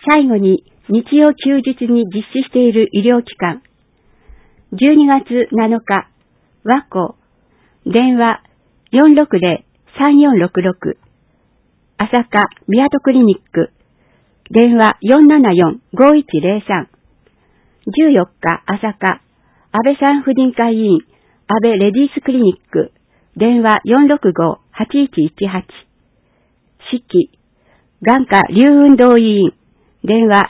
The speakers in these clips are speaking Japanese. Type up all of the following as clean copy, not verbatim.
最後に日曜休日に実施している医療機関。12月7日、和光、電話 460-3466、朝霞宮戸クリニック、電話 474-5103、14日、朝霞、安倍産婦人科医院、安倍レディースクリニック、電話 465-8118、四季、眼科龍運動医院、電話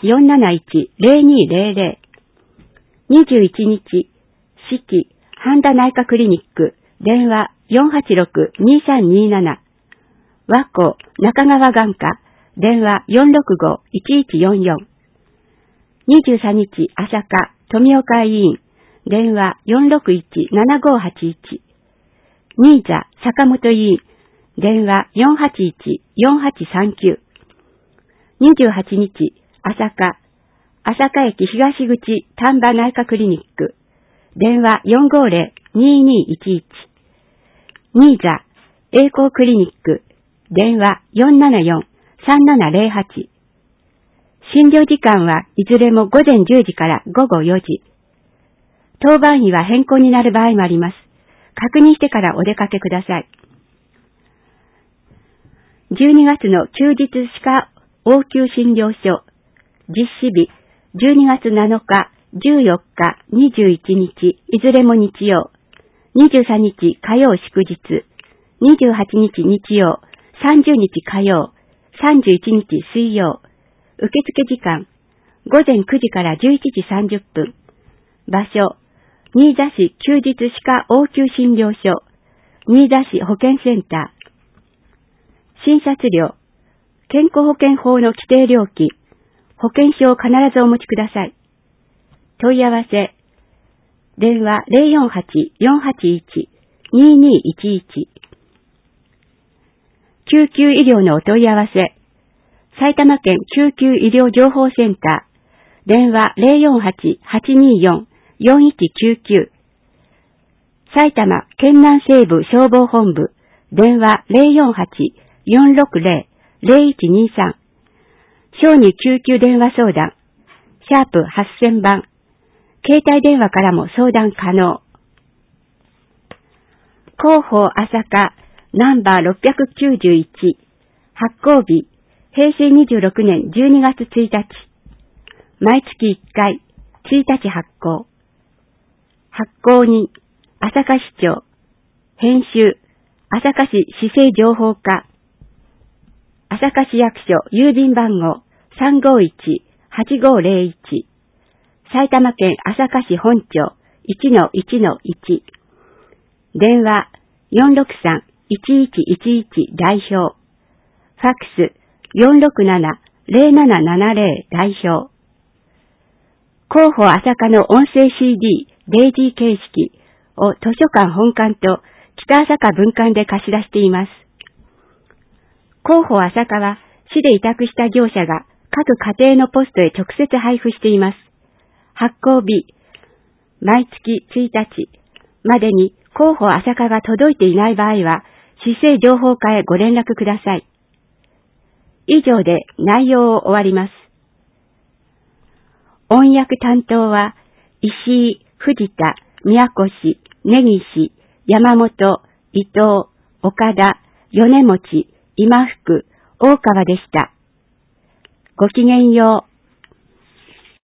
471-0200、21日、四季、半田内科クリニック、電話 486-2327、和光、中川眼科、電話 465-1144、23日、朝霞、富岡医院、電話 461-7581、新座、坂本医院、電話 481-4839、28日、朝霞、朝霞駅東口丹波内科クリニック、電話 450-2211、新座、栄光クリニック、電話 474-3708、診療時間はいずれも午前10時から午後4時。当番医は変更になる場合もあります。確認してからお出かけください。12月の休日歯科応急診療所、実施日、12月7日、14日、21日、いずれも日曜、23日火曜祝日、28日日曜、30日火曜、31日水曜、受付時間、午前9時から11時30分、場所、新座市休日歯科応急診療所、新座市保健センター、診察料、健康保険法の規定料金、保険証を必ずお持ちください。問い合わせ、電話 048-481-2211、救急医療のお問い合わせ、埼玉県救急医療情報センター、電話 048-824-4199、埼玉県南西部消防本部、電話 048-460-0123、小児救急電話相談、シャープ8000番、携帯電話からも相談可能。広報朝霞ナンバー691、発行日、平成26年12月1日。毎月1回、1日発行。発行人、朝霞市長。編集、朝霞市市政情報課。朝霞市役所郵便番号 351-8501。埼玉県朝霞市本町 1-1-1。電話463-1111代表。ファックス467-0770代表。広報朝霞の音声 CD、デイジー形式を図書館本館と北朝霞分館で貸し出しています。広報朝霞は市で委託した業者が各家庭のポストへ直接配布しています。発行日、毎月1日までに広報朝霞が届いていない場合は、市政情報課へご連絡ください。以上で内容を終わります。音訳担当は、石井、藤田、宮越、根岸、山本、伊藤、岡田、米持、今福、大川でした。ごきげんよう。